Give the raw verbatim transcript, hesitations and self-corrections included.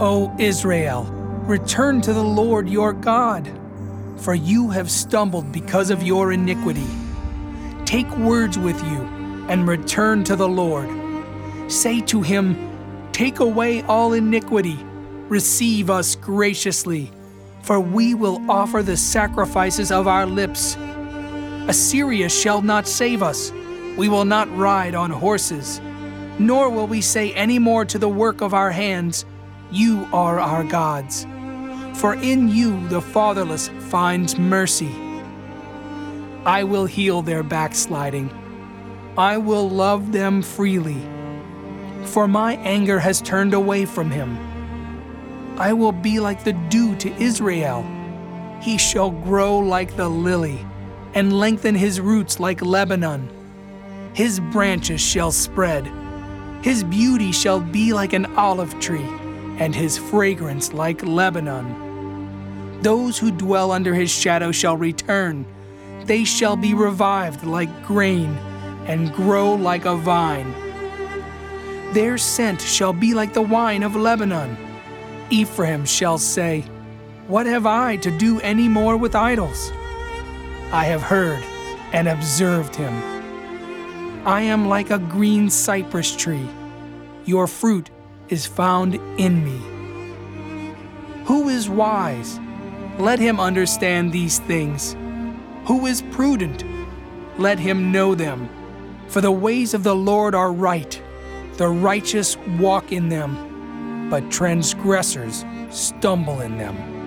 O Israel, return to the Lord your God, for you have stumbled because of your iniquity. Take words with you and return to the Lord. Say to him, take away all iniquity, receive us graciously, for we will offer the sacrifices of our lips. Assyria shall not save us. We will not ride on horses, nor will we say any more to the work of our hands, you are our gods. For in you the fatherless finds mercy. I will heal their backsliding. I will love them freely. For my anger has turned away from him. I will be like the dew to Israel. He shall grow like the lily, and lengthen his roots like Lebanon. His branches shall spread. His beauty shall be like an olive tree, and his fragrance like Lebanon. Those who dwell under his shadow shall return. They shall be revived like grain, and grow like a vine. Their scent shall be like the wine of Lebanon. Ephraim shall say, what have I to do any more with idols? I have heard and observed him. I am like a green cypress tree. Your fruit is found in me. Who is wise? Let him understand these things. Who is prudent? Let him know them. For the ways of the Lord are right. The righteous walk in them, but transgressors stumble in them.